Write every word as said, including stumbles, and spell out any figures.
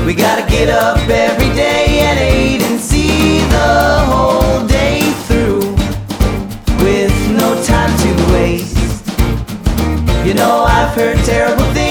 We gotta get up every day at eight and see the whole day through with no time to waste. You know, I've heard terrible things